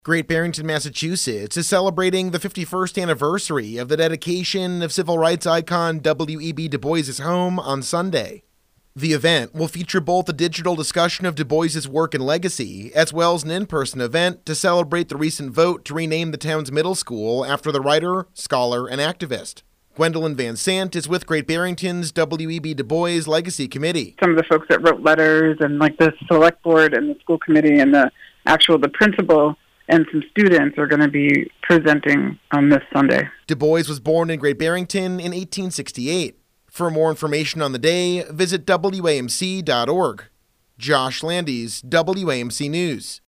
Great Barrington, Massachusetts is celebrating the 51st anniversary of the dedication of civil rights icon W.E.B. Du Bois' home on Sunday. The event will feature both a digital discussion of Du Bois' work and legacy, as well as an in-person event to celebrate the recent vote to rename the town's middle school after the writer, scholar, and activist. Gwendolyn Van Sant is with Great Barrington's W.E.B. Du Bois Legacy Committee. Some of the folks that wrote letters and the select board and the school committee and the principal and some students are going to be presenting on this Sunday. Du Bois was born in Great Barrington in 1868. For more information on the day, visit WAMC.org. Josh Landes, WAMC News.